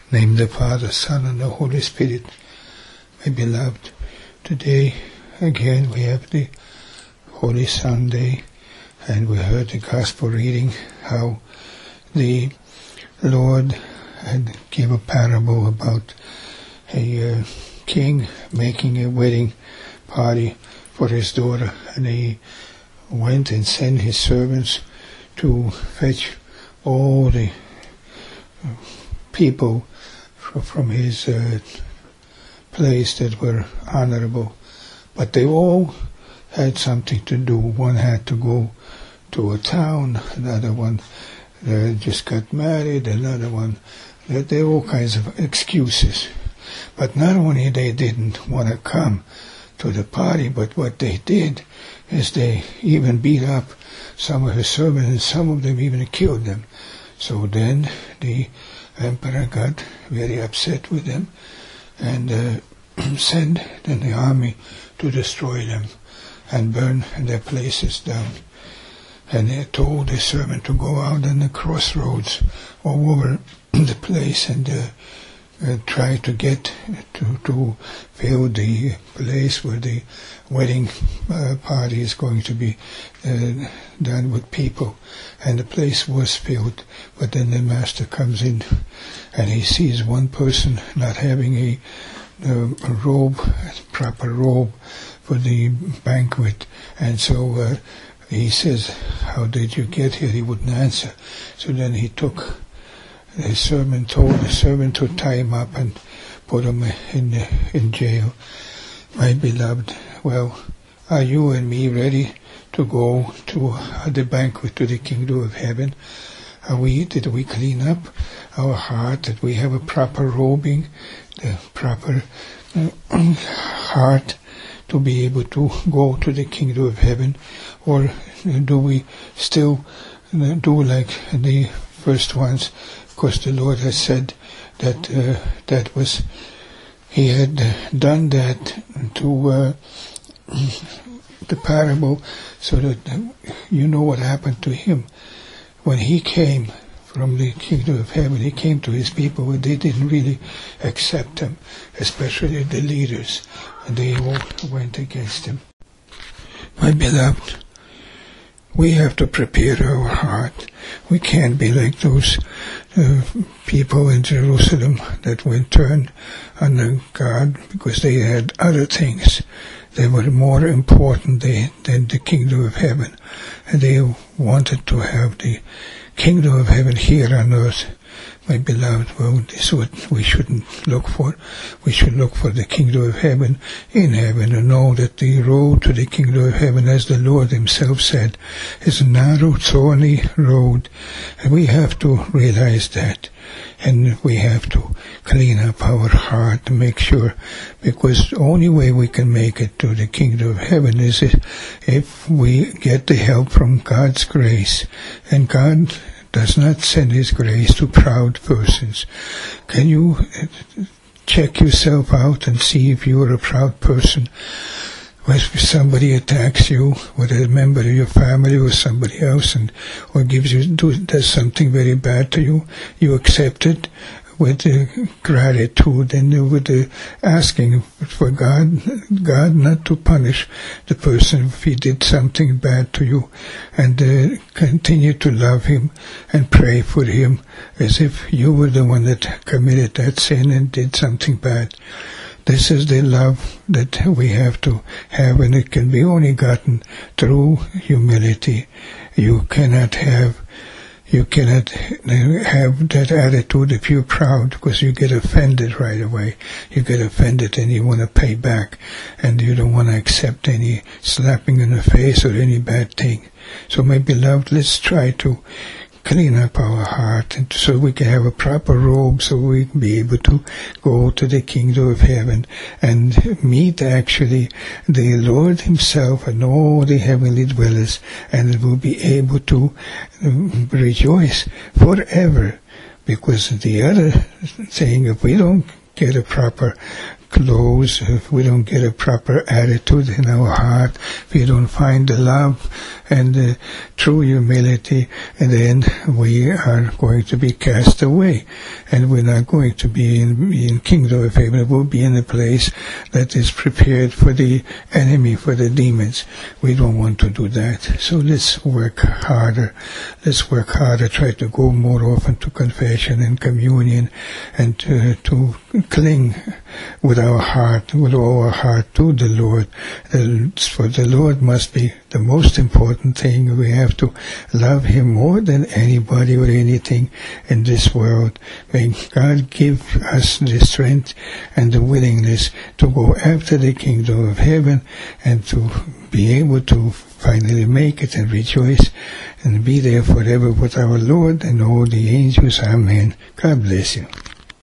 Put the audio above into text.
Name the Father, Son, and the Holy Spirit. My beloved, today again we have the Holy Sunday, and we heard the Gospel reading how the Lord had give a parable about a king making a wedding party for his daughter, and he went and sent his servants to fetch all the people from his place that were honorable, but they all had something to do. One had to go to a town, another one just got married, another one, there were all kinds of excuses. But not only they didn't want to come to the party, but what they did is they even beat up some of his servants, and some of them even killed them. So then the emperor got very upset with them and sent then the army to destroy them and burn their places down. And they told the servant to go out on the crossroads all over the place and try to get to fill the place where the wedding party is going to be done with people. And the place was filled, but then the master comes in and he sees one person not having a robe, a proper robe for the banquet, and so he says, "How did you get here?" He wouldn't answer. So then he told the servant to tie him up and put him in jail. My beloved, well, are you and me ready to go to the banquet, to the kingdom of heaven? Did we clean up our heart, that we have a proper robing, the proper heart to be able to go to the kingdom of heaven? Or do we still do like the first ones? Because the Lord has said that He had done that to the parable, so that you know what happened to him. When he came from the kingdom of heaven, he came to his people, but they didn't really accept him, especially the leaders, and they all went against him. My beloved, we have to prepare our heart. We can't be like those people in Jerusalem that went turned on God because they had other things. They were more important than the kingdom of heaven. And they wanted to have the kingdom of heaven here on earth. My beloved, well, this is what we shouldn't look for. We should look for the kingdom of heaven in heaven, and know that the road to the kingdom of heaven, as the Lord himself said, is a narrow, thorny road. And we have to realize that. And we have to clean up our heart to make sure, because the only way we can make it to the kingdom of heaven is if we get the help from God's grace. And God does not send His grace to proud persons. Can you check yourself out and see if you are a proud person? When somebody attacks you, whether a member of your family or somebody else, or does something very bad to you, you accept it with gratitude and with asking for God not to punish the person if he did something bad to you, and continue to love him and pray for him as if you were the one that committed that sin and did something bad. This is the love that we have to have, and it can be only gotten through humility. You cannot have that attitude if you're proud, because you get offended right away. You get offended and you want to pay back, and you don't want to accept any slapping in the face or any bad thing. So my beloved, let's try to clean up our heart, and so we can have a proper robe, so we can be able to go to the kingdom of heaven and meet actually the Lord himself and all the heavenly dwellers, and we'll be able to rejoice forever. Because the other thing, if we don't get a proper close, if we don't get a proper attitude in our heart, if we don't find the love and the true humility, and then we are going to be cast away, and we're not going to be in kingdom of heaven. We'll be in a place that is prepared for the enemy, for the demons. We don't want to do that. So let's work harder. Let's work harder. Try to go more often to confession and communion, and to cling with our heart, with all our heart, to the Lord. For the Lord must be the most important thing. We have to love Him more than anybody or anything in this world. May God give us the strength and the willingness to go after the kingdom of heaven, and to be able to finally make it and rejoice and be there forever with our Lord and all the angels. Amen. God bless you.